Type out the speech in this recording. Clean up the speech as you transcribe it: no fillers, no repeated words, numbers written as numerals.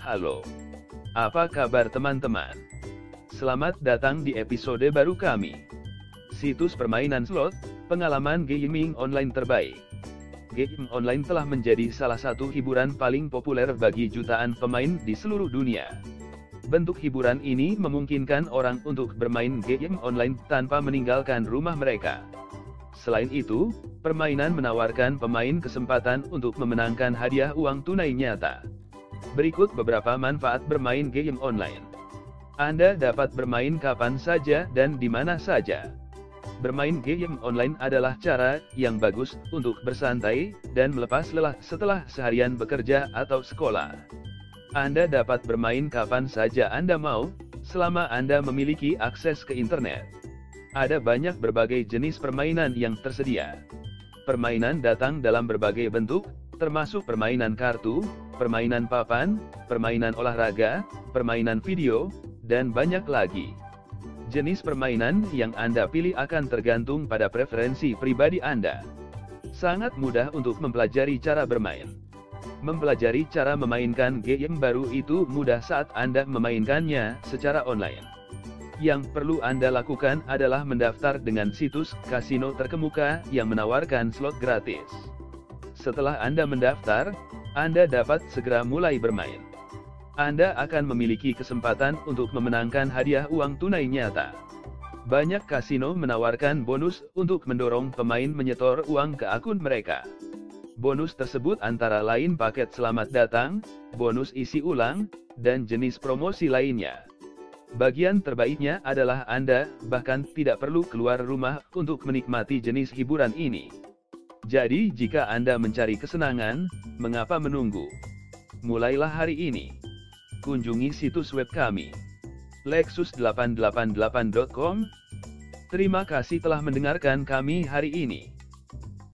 Halo, apa kabar teman-teman? Selamat datang di episode baru kami. Situs permainan slot, pengalaman gaming online terbaik. Game online telah menjadi salah satu hiburan paling populer bagi jutaan pemain di seluruh dunia. Bentuk hiburan ini memungkinkan orang untuk bermain game online tanpa meninggalkan rumah mereka. Selain itu, permainan menawarkan pemain kesempatan untuk memenangkan hadiah uang tunai nyata. Berikut beberapa manfaat bermain game online. Anda dapat bermain kapan saja dan di mana saja. Bermain game online adalah cara yang bagus untuk bersantai dan melepas lelah setelah seharian bekerja atau sekolah. Anda dapat bermain kapan saja Anda mau, selama Anda memiliki akses ke internet. Ada banyak berbagai jenis permainan yang tersedia. Permainan datang dalam berbagai bentuk, termasuk permainan kartu, permainan papan, permainan olahraga, permainan video, dan banyak lagi. Jenis permainan yang Anda pilih akan tergantung pada preferensi pribadi Anda. Sangat mudah untuk mempelajari cara bermain. Mempelajari cara memainkan game baru itu mudah saat Anda memainkannya secara online. Yang perlu Anda lakukan adalah mendaftar dengan situs kasino terkemuka yang menawarkan slot gratis. Setelah Anda mendaftar, Anda dapat segera mulai bermain. Anda akan memiliki kesempatan untuk memenangkan hadiah uang tunai nyata. Banyak kasino menawarkan bonus untuk mendorong pemain menyetor uang ke akun mereka. Bonus tersebut antara lain paket selamat datang, bonus isi ulang, dan jenis promosi lainnya. Bagian terbaiknya adalah Anda bahkan tidak perlu keluar rumah untuk menikmati jenis hiburan ini. Jadi jika Anda mencari kesenangan, mengapa menunggu? Mulailah hari ini. Kunjungi situs web kami, lexus888.com. Terima kasih telah mendengarkan kami hari ini.